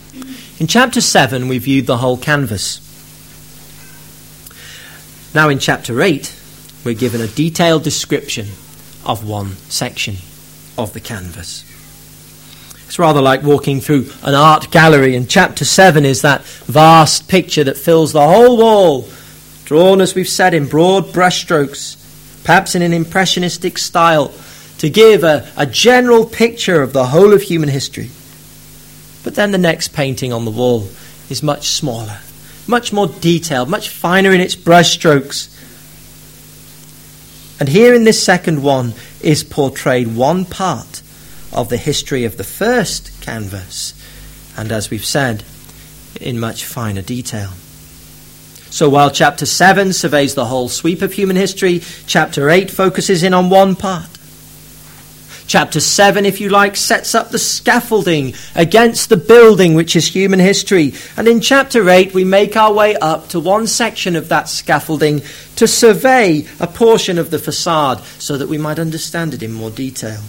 In chapter 7, we viewed the whole canvas. Now in chapter 8, we're given a detailed description of one section of the canvas. It's rather like walking through an art gallery, and chapter 7 is that vast picture that fills the whole wall, drawn, as we've said, in broad brushstrokes, perhaps in an impressionistic style, to give a general picture of the whole of human history. But then the next painting on the wall is much smaller, much more detailed, much finer in its brushstrokes. And here in this second one is portrayed one part of the history of the first canvas, and as we've said, in much finer detail. So while chapter 7 surveys the whole sweep of human history, chapter 8 focuses in on one part. Chapter 7, if you like, sets up the scaffolding against the building which is human history. And in chapter 8, we make our way up to one section of that scaffolding to survey a portion of the facade so that we might understand it in more detail.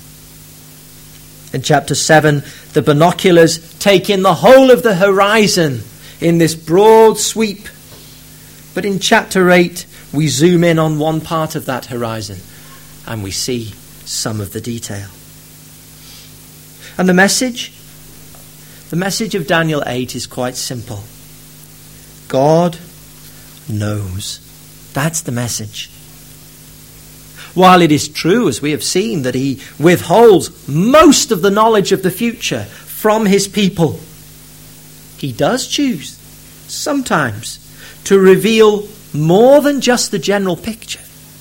In chapter 7, the binoculars take in the whole of the horizon in this broad sweep. But in chapter 8, we zoom in on one part of that horizon and we see some of the detail. And the message of Daniel 8 is quite simple. God knows. That's the message. While it is true, as we have seen, that he withholds most of the knowledge of the future from his people, he does choose sometimes to reveal more than just the general picture.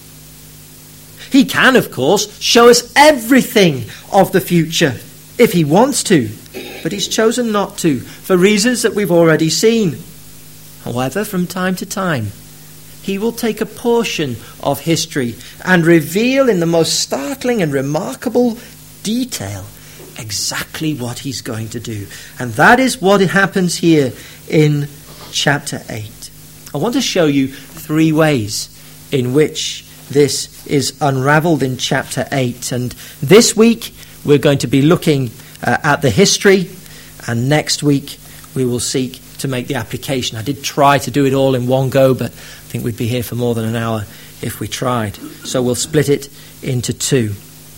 He can, of course, show us everything of the future if he wants to, but he's chosen not to for reasons that we've already seen. However, from time to time, he will take a portion of history and reveal in the most startling and remarkable detail exactly what he's going to do. And that is what happens here in chapter 8. I want to show you 3 ways in which this is unraveled in chapter 8. And this week we're going to be looking at the history, and next week we will seek to make the application. I did try to do it all in one go, but I think we'd be here for more than an hour if we tried. So we'll split it into 2.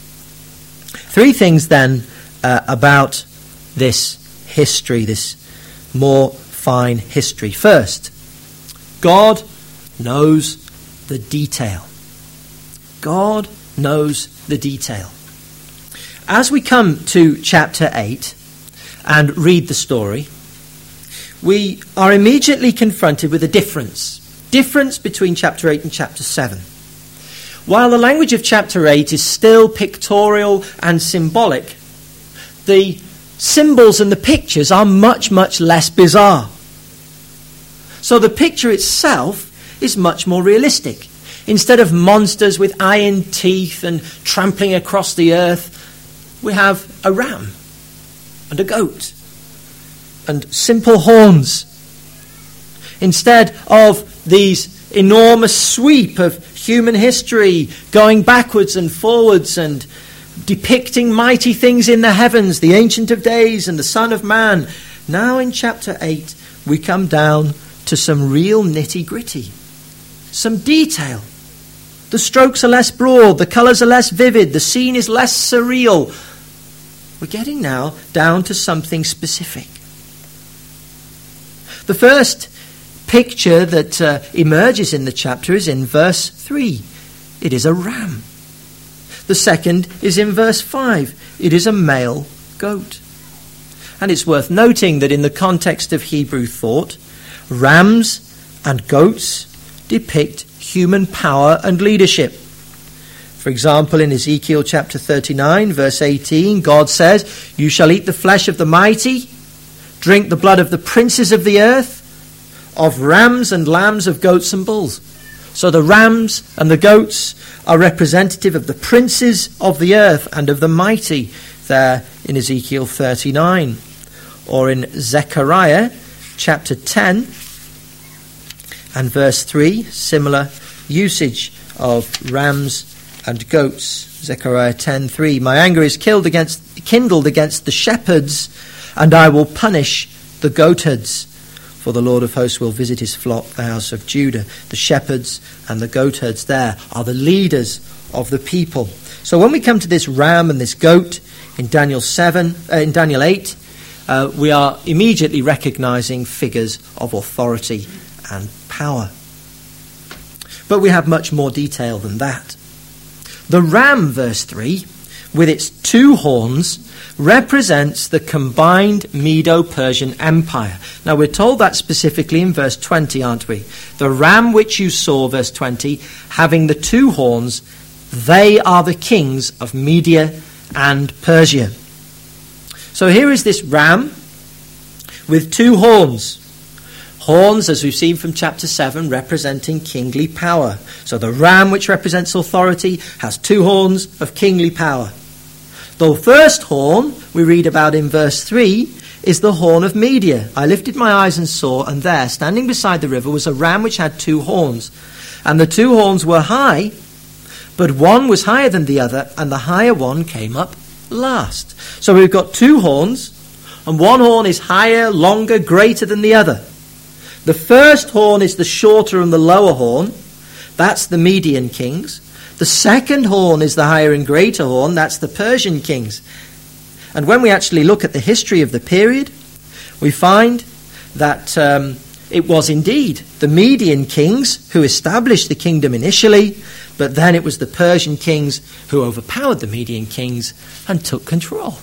3 things then about this history, this more fine history. First, God knows the detail. God knows the detail. As we come to chapter 8 and read the story, we are immediately confronted with a difference between chapter 8 and chapter 7. While the language of chapter 8 is still pictorial and symbolic, the symbols and the pictures are much, much less bizarre. So the picture itself is much more realistic. Instead of monsters with iron teeth and trampling across the earth, we have a ram and a goat and simple horns. Instead of these enormous sweep of human history going backwards and forwards and depicting mighty things in the heavens, the Ancient of Days and the Son of Man, now in chapter 8 we come down to some real nitty-gritty, some detail. The strokes are less broad, the colours are less vivid, the scene is less surreal. We're getting now down to something specific. The first picture that emerges in the chapter is in verse 3. It is a ram. The second is in verse 5. It is a male goat. And it's worth noting that in the context of Hebrew thought, rams and goats depict human power and leadership. For example, in Ezekiel chapter 39, verse 18, God says, "You shall eat the flesh of the mighty, drink the blood of the princes of the earth, of rams and lambs, of goats and bulls." So the rams and the goats are representative of the princes of the earth and of the mighty there in Ezekiel 39. Or in Zechariah chapter 10 and verse 3, similar usage of rams and goats. Zechariah 10:3, "My anger is kindled against the shepherds, and I will punish the goatherds, for the Lord of hosts will visit his flock, the house of Judah. The shepherds and the goatherds there are the leaders of the people. So when we come to this ram and this goat in Daniel 8, we are immediately recognizing figures of authority and power. But we have much more detail than that. The ram, verse 3, with its 2 horns, represents the combined Medo-Persian Empire. Now we're told that specifically in verse 20, aren't we? The ram which you saw, verse 20, having the 2 horns, they are the kings of Media and Persia. So here is this ram with 2 horns. Horns, as we've seen from chapter 7, representing kingly power. So the ram, which represents authority, has 2 horns of kingly power. The first horn we read about in verse 3 is the horn of Media. I lifted my eyes and saw, and there, standing beside the river, was a ram which had 2 horns. And the 2 horns were high, but one was higher than the other, and the higher one came up last. So we've got 2 horns, and one horn is higher, longer, greater than the other. The first horn is the shorter and the lower horn. That's the Median kings. The second horn is the higher and greater horn. That's the Persian kings. And when we actually look at the history of the period, we find that it was indeed the Median kings who established the kingdom initially, but then it was the Persian kings who overpowered the Median kings and took control.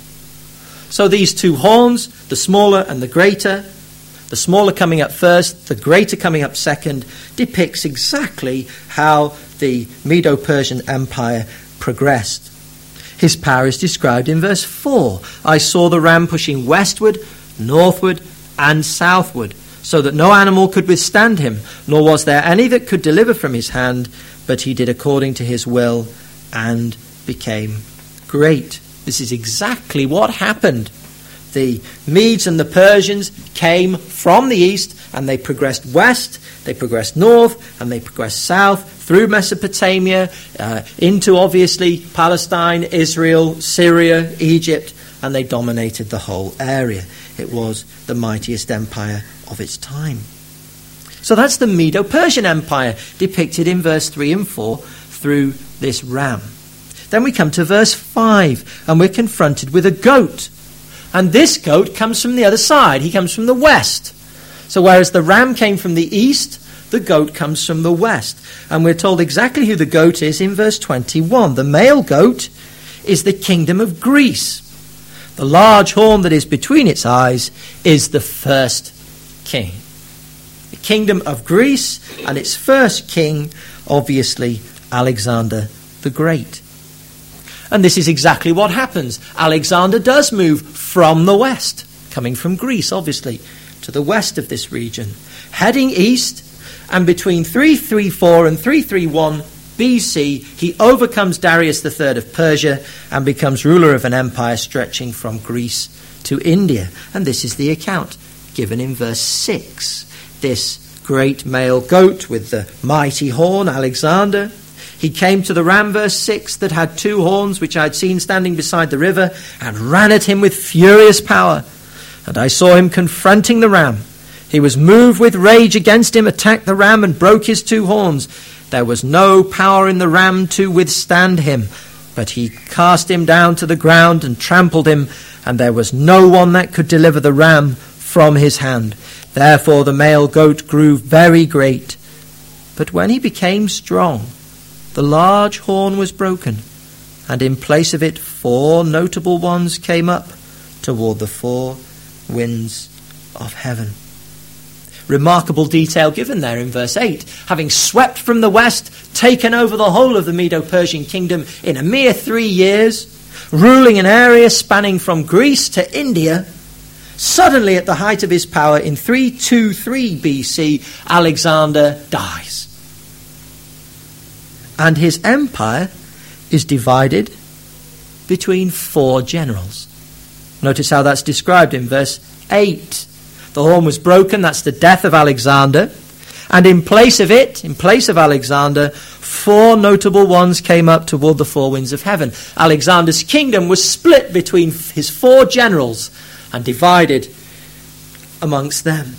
So these 2 horns, the smaller and the greater, the smaller coming up first, the greater coming up second, depicts exactly how the Medo-Persian Empire progressed. His power is described in verse 4. I saw the ram pushing westward, northward, and southward, so that no animal could withstand him, nor was there any that could deliver from his hand, but he did according to his will and became great. This is exactly what happened. The Medes and the Persians came from the east, and they progressed west, they progressed north, and they progressed south through Mesopotamia, into obviously Palestine, Israel, Syria, Egypt, and they dominated the whole area. It was the mightiest empire of its time. So that's the Medo-Persian Empire depicted in verse 3 and 4 through this ram. Then we come to verse 5, and we're confronted with a goat. And this goat comes from the other side. He comes from the west. So whereas the ram came from the east, the goat comes from the west. And we're told exactly who the goat is in verse 21. The male goat is the kingdom of Greece. The large horn that is between its eyes is the first king. The kingdom of Greece, and its first king, obviously, Alexander the Great. And this is exactly what happens. Alexander does move from the west, coming from Greece, obviously, to the west of this region, heading east, and between 334 and 331 BC, he overcomes Darius III of Persia and becomes ruler of an empire stretching from Greece to India. And this is the account given in verse 6. This great male goat with the mighty horn, Alexander, he came to the ram, verse 6, that had 2 horns, which I had seen standing beside the river, and ran at him with furious power. And I saw him confronting the ram. He was moved with rage against him, attacked the ram, and broke his 2 horns. There was no power in the ram to withstand him, but he cast him down to the ground and trampled him, and there was no one that could deliver the ram from his hand. Therefore the male goat grew very great. But when he became strong, the large horn was broken, and in place of it 4 notable ones came up toward the 4 winds of heaven. Remarkable detail given there in verse 8. Having swept from the west, taken over the whole of the Medo-Persian kingdom in a mere 3 years, ruling an area spanning from Greece to India, suddenly at the height of his power in 323 BC, Alexander dies. And his empire is divided between 4 generals. Notice how that's described in verse 8. The horn was broken, that's the death of Alexander. And in place of it, in place of Alexander, 4 notable ones came up toward the 4 winds of heaven. Alexander's kingdom was split between his 4 generals and divided amongst them.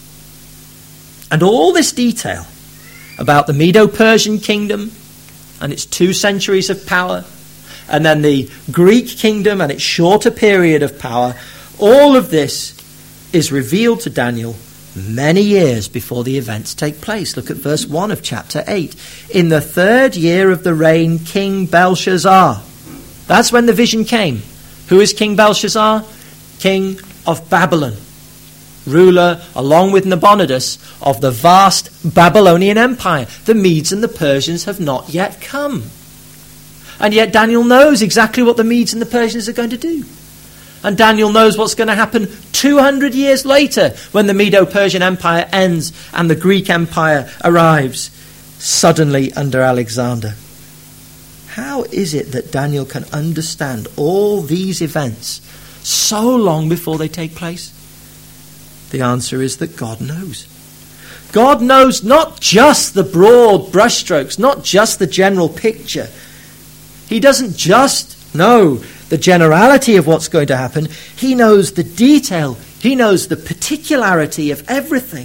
And all this detail about the Medo-Persian kingdom and its 2 centuries of power, and then the Greek kingdom and its shorter period of power, all of this is revealed to Daniel many years before the events take place. Look at verse 1 of chapter 8. In the 3rd year of the reign, King Belshazzar. That's when the vision came. Who is King Belshazzar? King of Babylon. Ruler, along with Nabonidus, of the vast Babylonian Empire. The Medes and the Persians have not yet come. And yet Daniel knows exactly what the Medes and the Persians are going to do. And Daniel knows what's going to happen 200 years later when the Medo-Persian Empire ends and the Greek Empire arrives suddenly under Alexander. How is it that Daniel can understand all these events so long before they take place? The answer is that God knows. God knows not just the broad brushstrokes, not just the general picture. He doesn't just know the generality of what's going to happen. He knows the detail. He knows the particularity of everything.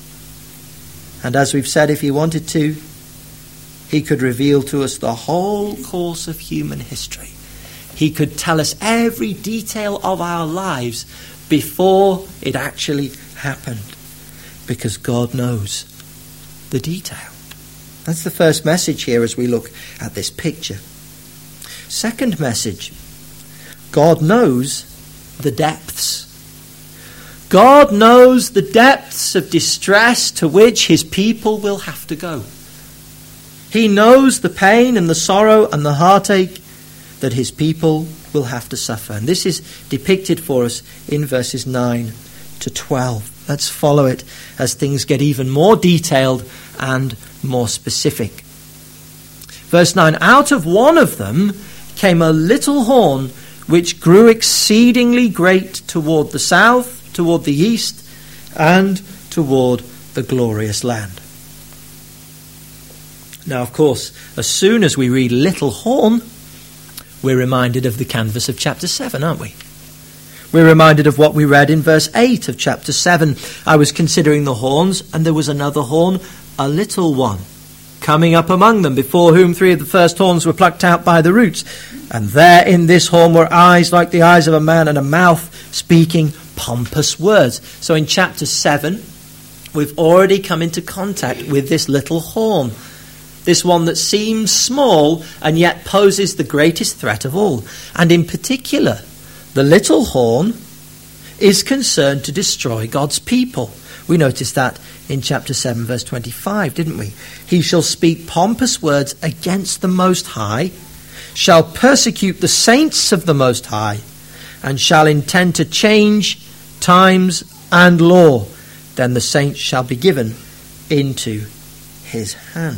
And as we've said, if he wanted to, he could reveal to us the whole course of human history. He could tell us every detail of our lives before it actually happened, because God knows the detail. That's the first message here as we look at this picture. Second message, God knows the depths. God knows the depths of distress to which his people will have to go. He knows the pain and the sorrow and the heartache that his people will have to suffer. And this is depicted for us in verses 9 to 12. Let's follow it as things get even more detailed and more specific. Verse 9, out of one of them came a little horn which grew exceedingly great toward the south, toward the east, and toward the glorious land. Now, of course, as soon as we read little horn, we're reminded of the canvas of chapter 7, aren't we? We're reminded of what we read in verse 8 of chapter 7. I was considering the horns, and there was another horn, a little one, coming up among them, before whom 3 of the first horns were plucked out by the roots. And there in this horn were eyes like the eyes of a man, and a mouth speaking pompous words. So in chapter 7, we've already come into contact with this little horn. This one that seems small and yet poses the greatest threat of all. And in particular, the little horn is concerned to destroy God's people. We noticed that in chapter 7, verse 25, didn't we? He shall speak pompous words against the Most High, shall persecute the saints of the Most High, and shall intend to change times and law. Then the saints shall be given into his hand.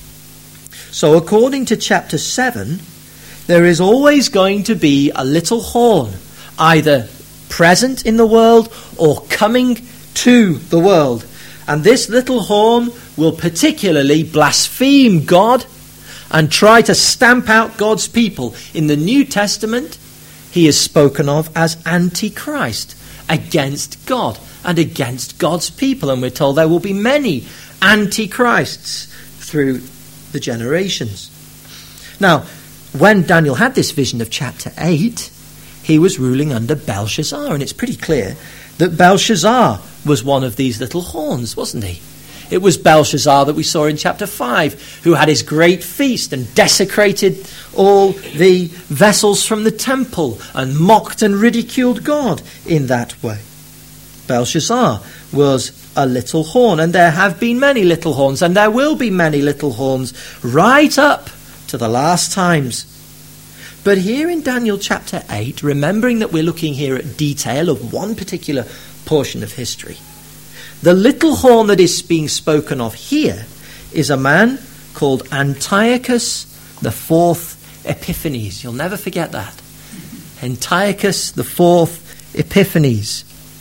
So according to chapter 7, there is always going to be a little horn, either present in the world or coming to the world. And this little horn will particularly blaspheme God and try to stamp out God's people. In the New Testament, he is spoken of as Antichrist, against God and against God's people. And we're told there will be many Antichrists through the generations. Now, when Daniel had this vision of chapter 8, he was ruling under Belshazzar, and it's pretty clear that Belshazzar was one of these little horns, wasn't he? It was Belshazzar that we saw in chapter 5, who had his great feast and desecrated all the vessels from the temple and mocked and ridiculed God in that way. Belshazzar was a little horn, and there have been many little horns, and there will be many little horns right up to the last times. But here in Daniel chapter 8, remembering that we're looking here at detail of one particular portion of history, the little horn that is being spoken of here is a man called Antiochus the Fourth Epiphanes. You'll never forget that. Antiochus the Fourth Epiphanes.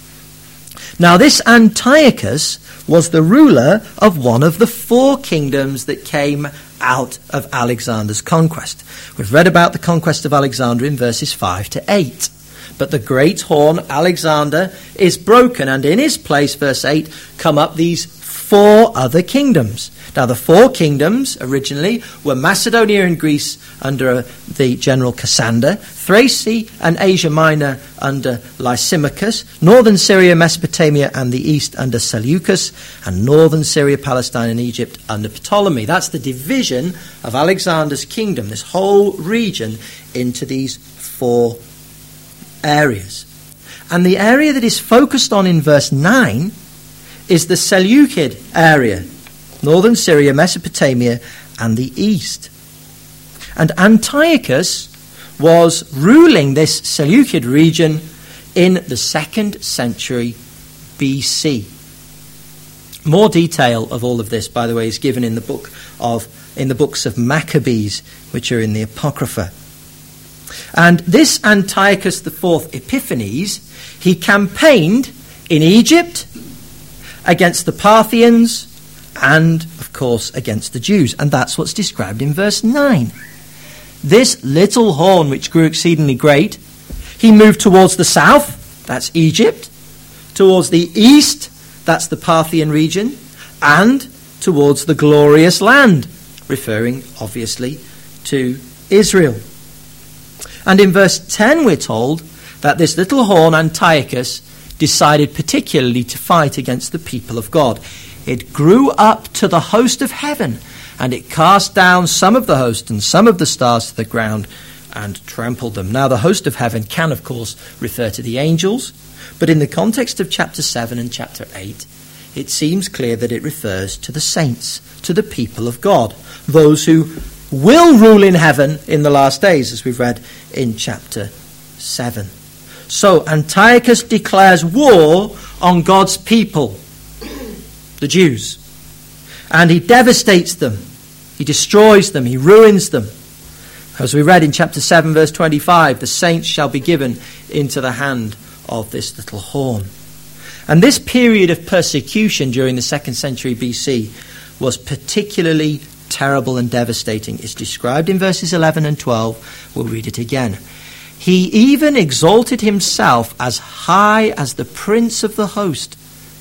Now this Antiochus was the ruler of one of the 4 kingdoms that came out of Alexander's conquest. We've read about the conquest of Alexander in verses 5 to 8. But the great horn, Alexander, is broken, and in his place, verse 8, come up these 4 other kingdoms. Now, the 4 kingdoms originally were Macedonia and Greece under the general Cassander, Thrace and Asia Minor under Lysimachus, northern Syria, Mesopotamia and the east under Seleucus, and northern Syria, Palestine and Egypt under Ptolemy. That's the division of Alexander's kingdom, this whole region, into these 4 areas. And the area that is focused on in verse 9 is the Seleucid area, northern Syria, Mesopotamia, and the east. And Antiochus was ruling this Seleucid region in the 2nd century BC. More detail of all of this, by the way, is given in the books of Maccabees, which are in the Apocrypha. And this Antiochus IV Epiphanes, he campaigned in Egypt against the Parthians and, of course, against the Jews. And that's what's described in verse 9. This little horn, which grew exceedingly great, he moved towards the south, that's Egypt, towards the east, that's the Parthian region, and towards the glorious land, referring, obviously, to Israel. And in verse 10 we're told that this little horn, Antiochus, decided particularly to fight against the people of God. It grew up to the host of heaven, and it cast down some of the host and some of the stars to the ground and trampled them. Now, the host of heaven can, of course, refer to the angels, but in the context of chapter 7 and chapter 8, it seems clear that it refers to the saints, to the people of God, those who will rule in heaven in the last days, as we've read in chapter 7. So Antiochus declares war on God's people, the Jews, and he devastates them, he destroys them, he ruins them. As we read in chapter 7 verse 25, the saints shall be given into the hand of this little horn. And this period of persecution during the 2nd century BC was particularly terrible and devastating. It's described in verses 11 and 12. We'll read it again. He even exalted himself as high as the prince of the host,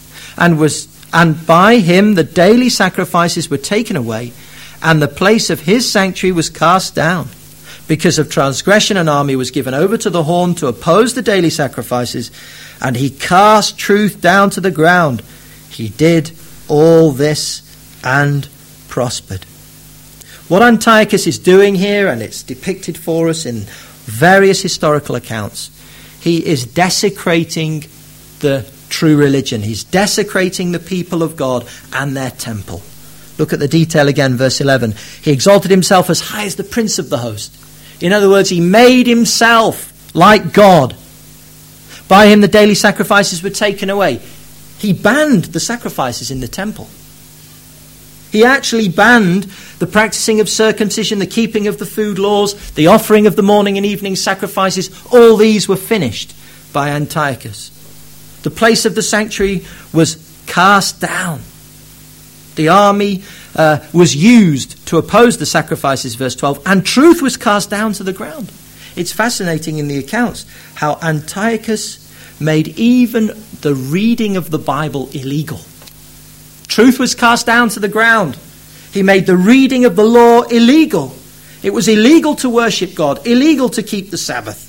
and by him the daily sacrifices were taken away, and the place of his sanctuary was cast down. Because of transgression, an army was given over to the horn to oppose the daily sacrifices, and he cast truth down to the ground. He did all this and prospered. What Antiochus is doing here, and it's depicted for us in various historical accounts, he is desecrating the true religion. He's desecrating the people of God and their temple. Look at the detail again, verse 11. He exalted himself as high as the prince of the host. In other words, he made himself like God. By him the daily sacrifices were taken away. He banned the sacrifices in the temple. He actually banned the practicing of circumcision, the keeping of the food laws, the offering of the morning and evening sacrifices. All these were finished by Antiochus. The place of the sanctuary was cast down. The army was used to oppose the sacrifices, verse 12, and truth was cast down to the ground. It's fascinating in the accounts how Antiochus made even the reading of the Bible illegal. Truth was cast down to the ground. He made the reading of the law illegal. It was illegal to worship God, illegal to keep the Sabbath.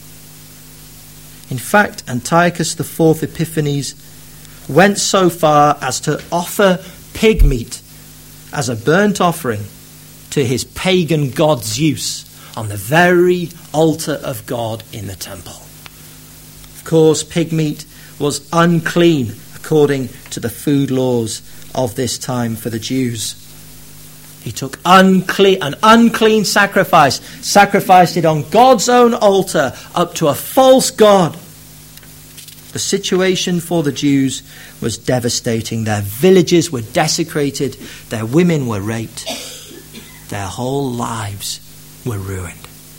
In fact, Antiochus IV Epiphanes went so far as to offer pig meat as a burnt offering to his pagan god Zeus on the very altar of God in the temple. Of course, pig meat was unclean according to the food laws of this time for the Jews. He took an unclean sacrifice, sacrificed it on God's own altar up to a false god. The situation for the Jews was devastating. Their villages were desecrated, their women were raped, their whole lives were ruined.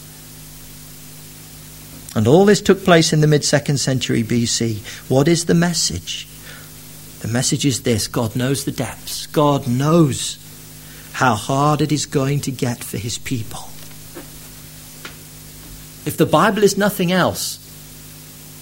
And all this took place in the mid-2nd century BC. What is the message? The message is this: God knows the depths. God knows how hard it is going to get for his people. If the Bible is nothing else,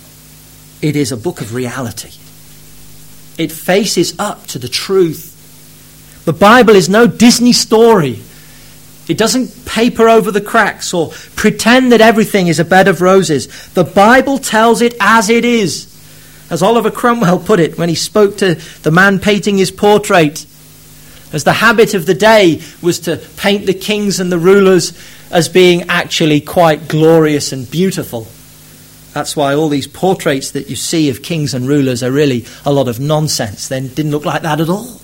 it is a book of reality. It faces up to the truth. The Bible is no Disney story. It doesn't paper over the cracks or pretend that everything is a bed of roses. The Bible tells it as it is. As Oliver Cromwell put it when he spoke to the man painting his portrait, as the habit of the day was to paint the kings and the rulers as being actually quite glorious and beautiful. That's why all these portraits that you see of kings and rulers are really a lot of nonsense. They didn't look like that at all.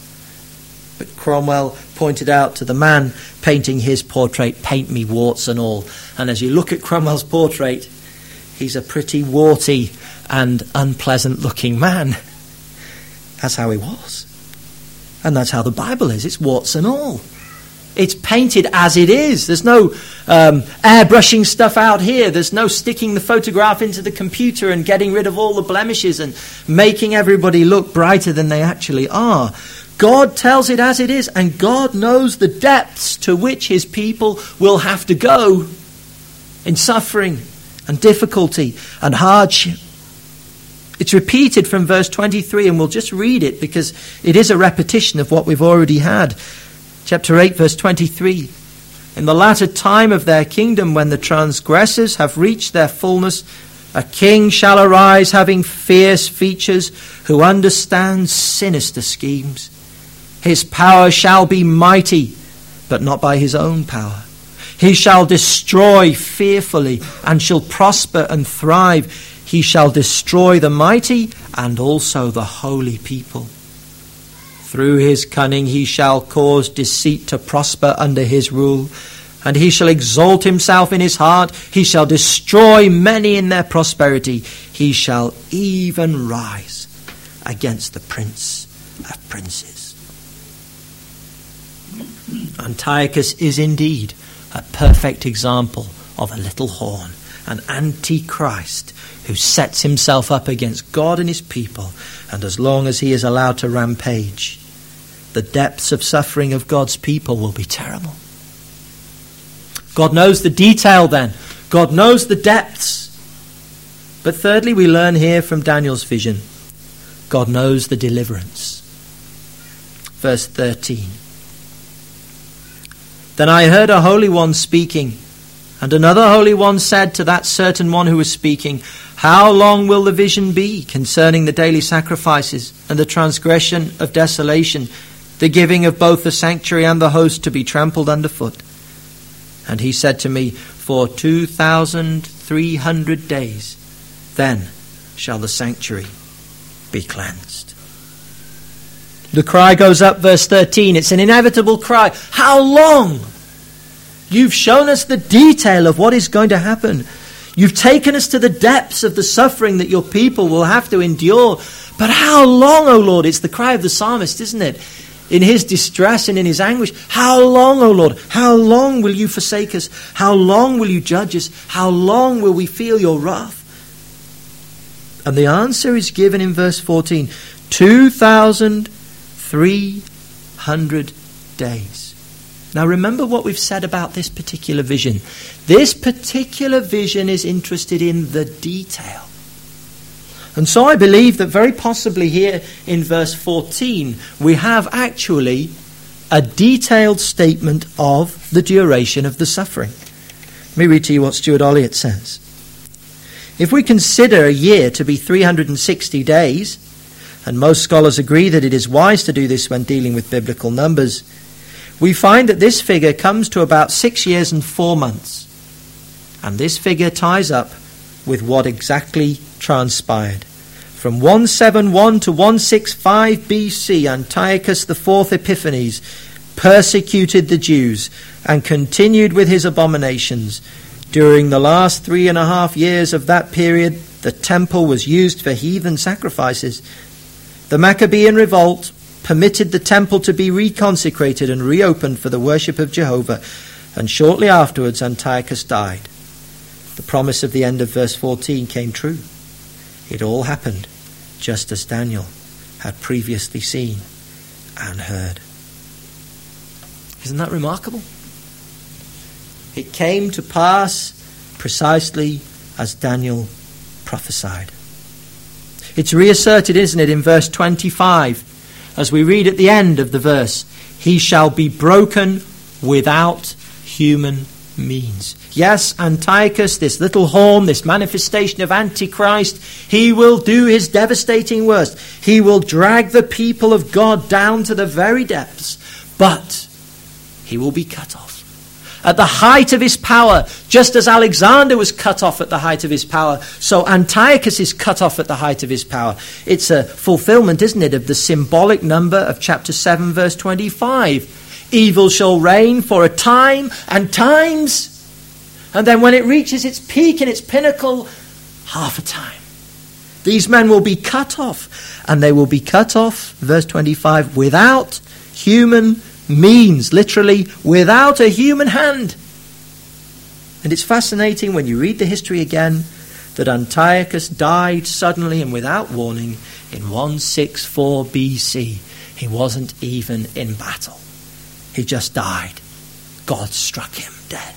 But Cromwell pointed out to the man painting his portrait, paint me warts and all. And as you look at Cromwell's portrait, he's a pretty warty and unpleasant looking man. That's how he was. And that's how the Bible is. It's warts and all. It's painted as it is. There's no airbrushing stuff out here. There's no sticking the photograph into the computer and getting rid of all the blemishes and making everybody look brighter than they actually are. God tells it as it is, and God knows the depths to which his people will have to go in suffering and difficulty and hardship. It's repeated from verse 23, and we'll just read it because it is a repetition of what we've already had. Chapter 8, verse 23. In the latter time of their kingdom, when the transgressors have reached their fullness, a king shall arise having fierce features, who understands sinister schemes. His power shall be mighty, but not by his own power. He shall destroy fearfully, and shall prosper and thrive. He shall destroy the mighty and also the holy people. Through his cunning he shall cause deceit to prosper under his rule, and he shall exalt himself in his heart. He shall destroy many in their prosperity. He shall even rise against the Prince of Princes. Antiochus is indeed a perfect example of a little horn, an antichrist who sets himself up against God and his people, and as long as he is allowed to rampage, the depths of suffering of God's people will be terrible. God knows the detail then. God knows the depths. But thirdly, we learn here from Daniel's vision, God knows the deliverance. Verse 13. Then I heard a holy one speaking, and another holy one said to that certain one who was speaking, how long will the vision be concerning the daily sacrifices and the transgression of desolation, the giving of both the sanctuary and the host to be trampled underfoot? And he said to me, for 2,300 days, then shall the sanctuary be cleansed. The cry goes up, verse 13. It's an inevitable cry. How long? You've shown us the detail of what is going to happen. You've taken us to the depths of the suffering that your people will have to endure. But how long, O Lord? It's the cry of the psalmist, isn't it? In his distress and in his anguish. How long, O Lord? How long will you forsake us? How long will you judge us? How long will we feel your wrath? And the answer is given in verse 14. 2,300 days. Now remember what we've said about this particular vision. This particular vision is interested in the detail. And so I believe that very possibly here in verse 14 we have actually a detailed statement of the duration of the suffering. Let me read to you what Stuart Olliott says. If we consider a year to be 360 days, and most scholars agree that it is wise to do this when dealing with biblical numbers, we find that this figure comes to about 6 years and 4 months. And this figure ties up with what exactly transpired. From 171 to 165 BC, Antiochus IV Epiphanes persecuted the Jews and continued with his abominations. During the last 3.5 years of that period, the temple was used for heathen sacrifices. The Maccabean revolt permitted the temple to be reconsecrated and reopened for the worship of Jehovah, and shortly afterwards Antiochus died. The promise of the end of verse 14 came true. It all happened just as Daniel had previously seen and heard. Isn't that remarkable? It came to pass precisely as Daniel prophesied. It's reasserted, isn't it, in verse 25, as we read at the end of the verse, he shall be broken without human means. Yes, Antiochus, this little horn, this manifestation of Antichrist, he will do his devastating worst. He will drag the people of God down to the very depths, but he will be cut off. At the height of his power, just as Alexander was cut off at the height of his power, so Antiochus is cut off at the height of his power. It's a fulfillment, isn't it, of the symbolic number of chapter 7, verse 25. Evil shall reign for a time and times, and then when it reaches its peak and its pinnacle, half a time. These men will be cut off, and they will be cut off, verse 25, without human means, literally without a human hand. And it's fascinating when you read the history again that Antiochus died suddenly and without warning in 164 BC. He wasn't even in battle. He just died. God struck him dead.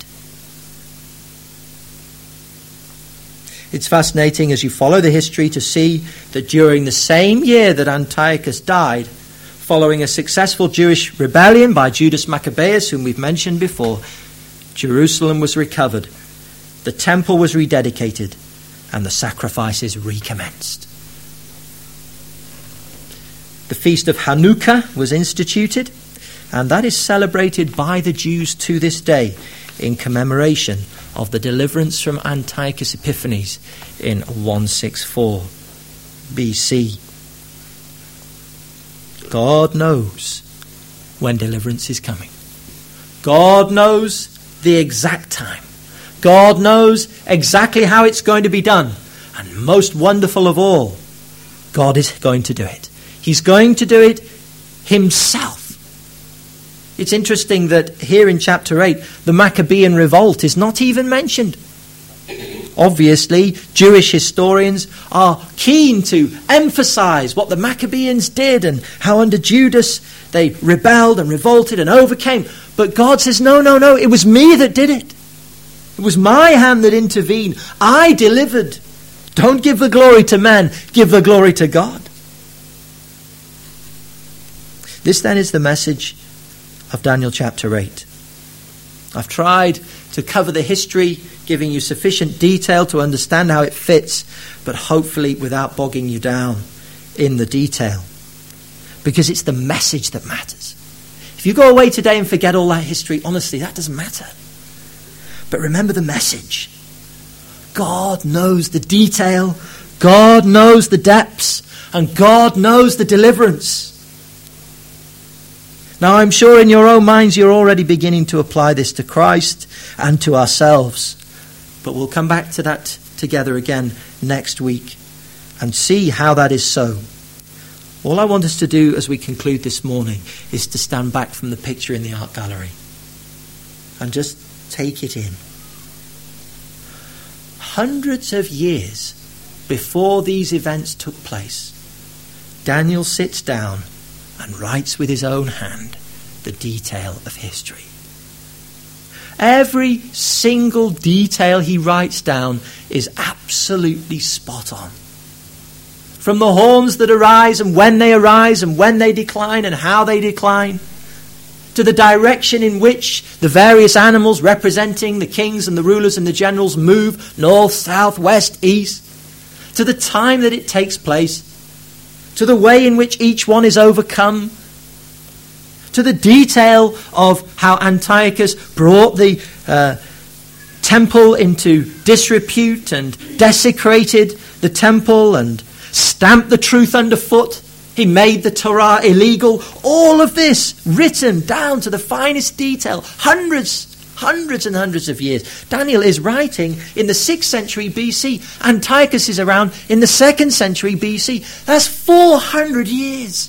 It's fascinating as you follow the history to see that during the same year that Antiochus died, following a successful Jewish rebellion by Judas Maccabeus, whom we've mentioned before, Jerusalem was recovered, the temple was rededicated, and the sacrifices recommenced. The feast of Hanukkah was instituted, and that is celebrated by the Jews to this day in commemoration of the deliverance from Antiochus Epiphanes in 164 BC. God knows when deliverance is coming. God knows the exact time. God knows exactly how it's going to be done. And most wonderful of all, God is going to do it. He's going to do it himself. It's interesting that here in chapter 8, the Maccabean revolt is not even mentioned. Obviously, Jewish historians are keen to emphasize what the Maccabeans did and how under Judas they rebelled and revolted and overcame. But God says, no, it was me that did it. It was my hand that intervened. I delivered. Don't give the glory to men, give the glory to God. This then is the message of Daniel chapter 8. I've tried to cover the history, giving you sufficient detail to understand how it fits, but hopefully without bogging you down in the detail. Because it's the message that matters. If you go away today and forget all that history, honestly, that doesn't matter. But remember the message. God knows the detail, God knows the depths, and God knows the deliverance. Now, I'm sure in your own minds you're already beginning to apply this to Christ and to ourselves. But we'll come back to that together again next week and see how that is so. All I want us to do as we conclude this morning is to stand back from the picture in the art gallery and just take it in. Hundreds of years before these events took place, Daniel sits down and writes with his own hand the detail of history. Every single detail he writes down is absolutely spot on. From the horns that arise and when they decline and how they decline, to the direction in which the various animals representing the kings and the rulers and the generals move, north, south, west, east, to the time that it takes place, to the way in which each one is overcome, to the detail of how Antiochus brought the temple into disrepute and desecrated the temple and stamped the truth underfoot. He made the Torah illegal. All of this written down to the finest detail, hundreds and hundreds of years. Daniel is writing in the 6th century BC. Antiochus is around in the 2nd century BC. That's 400 years.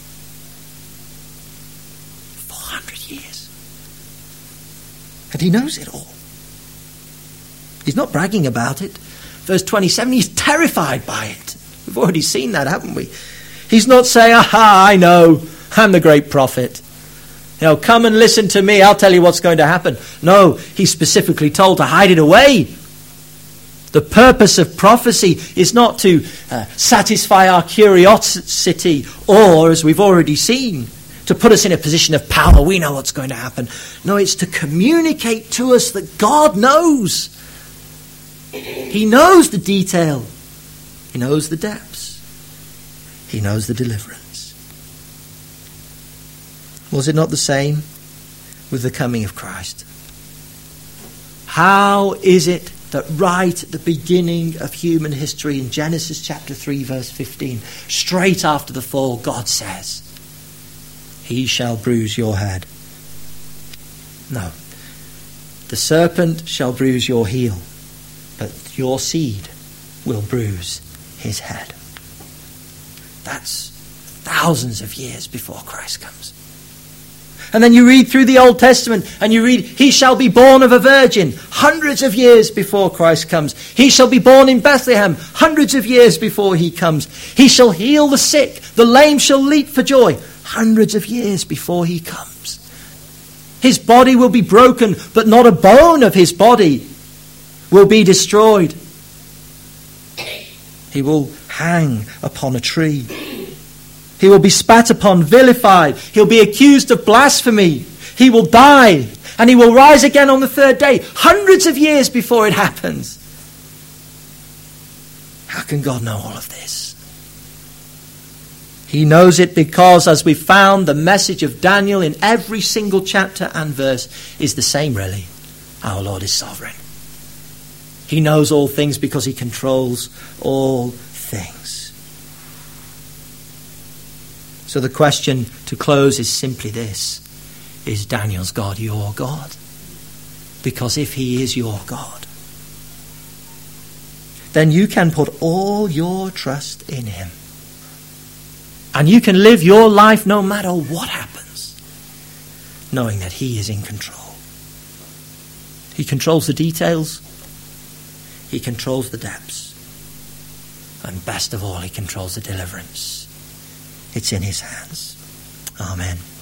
400 years. And he knows it all. He's not bragging about it. Verse 27, he's terrified by it. We've already seen that, haven't we? He's not saying, aha, I know, I'm the great prophet. Come and listen to me, I'll tell you what's going to happen. No, he's specifically told to hide it away. The purpose of prophecy is not to satisfy our curiosity or, as we've already seen, to put us in a position of power. We know what's going to happen. No, it's to communicate to us that God knows. He knows the detail. He knows the depths. He knows the deliverance. Was it not the same with the coming of Christ? How is it that right at the beginning of human history, in Genesis chapter 3 verse 15, straight after the fall, God says, "He shall bruise your head"? No. The serpent shall bruise your heel, but your seed will bruise his head. That's thousands of years before Christ comes. And then you read through the Old Testament and you read, "He shall be born of a virgin," hundreds of years before Christ comes. "He shall be born in Bethlehem," hundreds of years before he comes. "He shall heal the sick, the lame shall leap for joy," hundreds of years before he comes. "His body will be broken, but not a bone of his body will be destroyed. He will hang upon a tree. He will be spat upon, vilified. He'll be accused of blasphemy. He will die, and he will rise again on the third day," hundreds of years before it happens. How can God know all of this? He knows it because, as we found, the message of Daniel in every single chapter and verse is the same, really. Our Lord is sovereign. He knows all things because he controls all things. So the question to close is simply this: is Daniel's God your God? Because if he is your God, then you can put all your trust in him. And you can live your life no matter what happens, knowing that he is in control. He controls the details. He controls the depths. And best of all, he controls the deliverance. It's in his hands. Amen.